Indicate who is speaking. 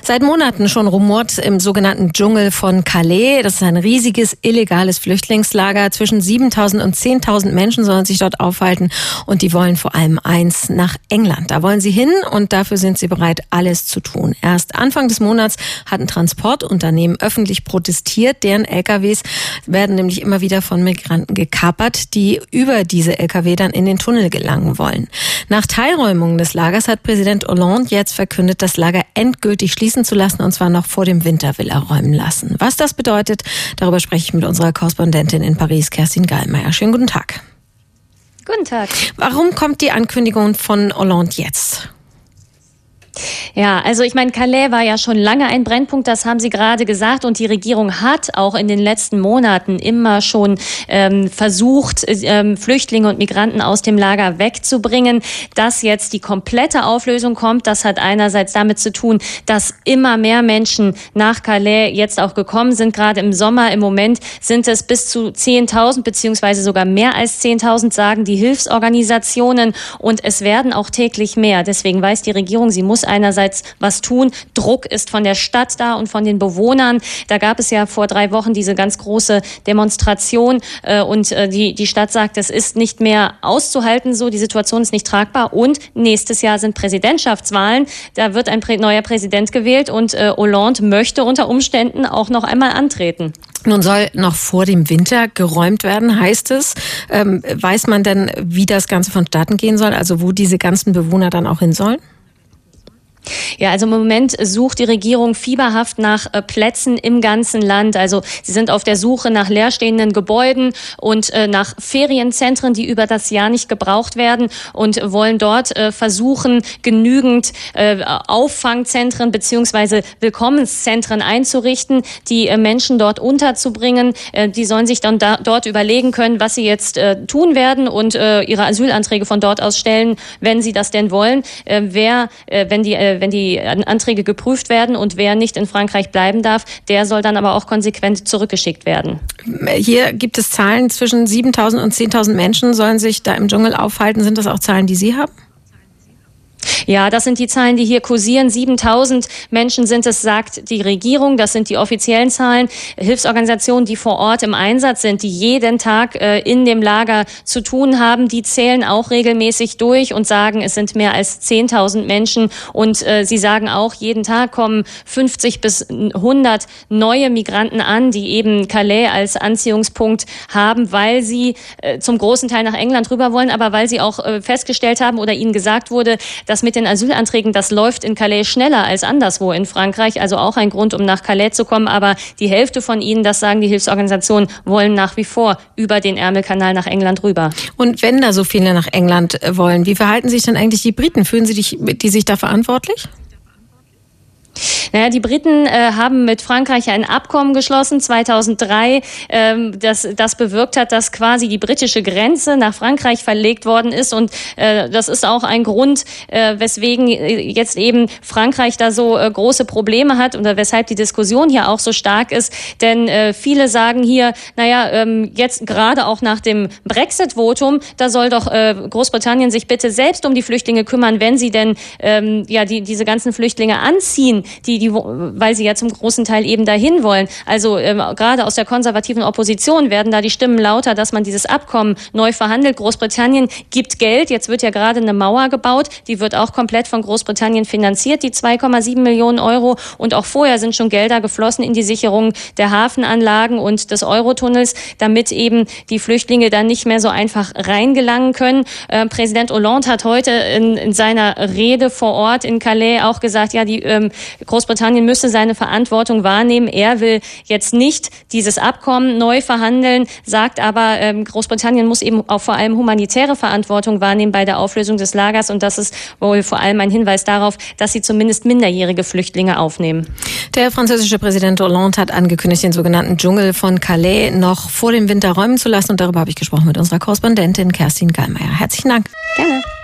Speaker 1: Seit Monaten schon rumort im sogenannten Dschungel von Calais. Das ist ein riesiges, illegales Flüchtlingslager. Zwischen 7.000 und 10.000 Menschen sollen sich dort aufhalten. Und die wollen vor allem eins: nach England. Da wollen sie hin und dafür sind sie bereit, alles zu tun. Erst Anfang des Monats hatten Transportunternehmen öffentlich protestiert. Deren LKWs werden nämlich immer wieder von Migranten gekapert, die über diese LKW dann in den Tunnel gelangen wollen. Nach Teilräumung des Lagers hat Präsident Hollande jetzt verkündet, das Lager endgültig schließen zu lassen, und zwar noch vor dem Winter will er räumen lassen. Was das bedeutet, darüber spreche ich mit unserer Korrespondentin in Paris, Kerstin Gallmeier. Schönen guten Tag.
Speaker 2: Guten Tag.
Speaker 1: Warum kommt die Ankündigung von Hollande jetzt?
Speaker 2: Ja, also ich meine, Calais war ja schon lange ein Brennpunkt, das haben Sie gerade gesagt, und die Regierung hat auch in den letzten Monaten immer schon versucht, Flüchtlinge und Migranten aus dem Lager wegzubringen. Dass jetzt die komplette Auflösung kommt, das hat einerseits damit zu tun, dass immer mehr Menschen nach Calais jetzt auch gekommen sind. Gerade im Sommer, im Moment sind es bis zu 10.000 beziehungsweise sogar mehr als 10.000, sagen die Hilfsorganisationen, und es werden auch täglich mehr. Deswegen weiß die Regierung, sie muss einerseits was tun. Druck ist von der Stadt da und von den Bewohnern. Da gab es ja vor 3 Wochen diese ganz große Demonstration und die Stadt sagt, es ist nicht mehr auszuhalten so, die Situation ist nicht tragbar, und nächstes Jahr sind Präsidentschaftswahlen. Da wird ein neuer Präsident gewählt und Hollande möchte unter Umständen auch noch einmal antreten.
Speaker 1: Nun soll noch vor dem Winter geräumt werden, heißt es. Weiß man denn, wie das Ganze vonstatten gehen soll, also wo diese ganzen Bewohner dann auch hin sollen?
Speaker 2: Ja, also im Moment sucht die Regierung fieberhaft nach Plätzen im ganzen Land. Also sie sind auf der Suche nach leerstehenden Gebäuden und nach Ferienzentren, die über das Jahr nicht gebraucht werden, und wollen dort versuchen, genügend Auffangzentren bzw. Willkommenszentren einzurichten, die Menschen dort unterzubringen. Die sollen sich dann dort überlegen können, was sie jetzt tun werden und ihre Asylanträge von dort aus stellen, wenn sie das denn wollen. Wenn die Anträge geprüft werden und wer nicht in Frankreich bleiben darf, der soll dann aber auch konsequent zurückgeschickt werden.
Speaker 1: Hier gibt es Zahlen, zwischen 7.000 und 10.000 Menschen sollen sich da im Dschungel aufhalten. Sind das auch Zahlen, die Sie haben?
Speaker 2: Ja, das sind die Zahlen, die hier kursieren. 7.000 Menschen sind es, sagt die Regierung. Das sind die offiziellen Zahlen. Hilfsorganisationen, die vor Ort im Einsatz sind, die jeden Tag in dem Lager zu tun haben, die zählen auch regelmäßig durch und sagen, es sind mehr als 10.000 Menschen. Und sie sagen auch, jeden Tag kommen 50 bis 100 neue Migranten an, die eben Calais als Anziehungspunkt haben, weil sie zum großen Teil nach England rüber wollen, aber weil sie auch festgestellt haben oder ihnen gesagt wurde, dass mit den Asylanträgen, das läuft in Calais schneller als anderswo in Frankreich. Also auch ein Grund, um nach Calais zu kommen. Aber die Hälfte von ihnen, das sagen die Hilfsorganisationen, wollen nach wie vor über den Ärmelkanal nach England rüber.
Speaker 1: Und wenn da so viele nach England wollen, wie verhalten sich denn eigentlich die Briten? Fühlen Sie die sich da verantwortlich?
Speaker 2: Naja, die Briten haben mit Frankreich ein Abkommen geschlossen, 2003, das bewirkt hat, dass quasi die britische Grenze nach Frankreich verlegt worden ist. Und das ist auch ein Grund, weswegen jetzt eben Frankreich da so große Probleme hat oder weshalb die Diskussion hier auch so stark ist. Denn viele sagen hier, jetzt gerade auch nach dem Brexit-Votum, da soll doch Großbritannien sich bitte selbst um die Flüchtlinge kümmern, wenn sie denn diese ganzen Flüchtlinge anziehen, weil sie ja zum großen Teil eben dahin wollen. Also gerade aus der konservativen Opposition werden da die Stimmen lauter, dass man dieses Abkommen neu verhandelt. Großbritannien gibt Geld. Jetzt wird ja gerade eine Mauer gebaut. Die wird auch komplett von Großbritannien finanziert, die 2,7 Millionen Euro. Und auch vorher sind schon Gelder geflossen in die Sicherung der Hafenanlagen und des Eurotunnels, damit eben die Flüchtlinge dann nicht mehr so einfach reingelangen können. Präsident Hollande hat heute in seiner Rede vor Ort in Calais auch gesagt, ja, die Großbritannien müsse seine Verantwortung wahrnehmen. Er will jetzt nicht dieses Abkommen neu verhandeln, sagt aber, Großbritannien muss eben auch vor allem humanitäre Verantwortung wahrnehmen bei der Auflösung des Lagers. Und das ist wohl vor allem ein Hinweis darauf, dass sie zumindest minderjährige Flüchtlinge aufnehmen.
Speaker 1: Der französische Präsident Hollande hat angekündigt, den sogenannten Dschungel von Calais noch vor dem Winter räumen zu lassen. Und darüber habe ich gesprochen mit unserer Korrespondentin Kerstin Gallmeier. Herzlichen Dank.
Speaker 2: Gerne.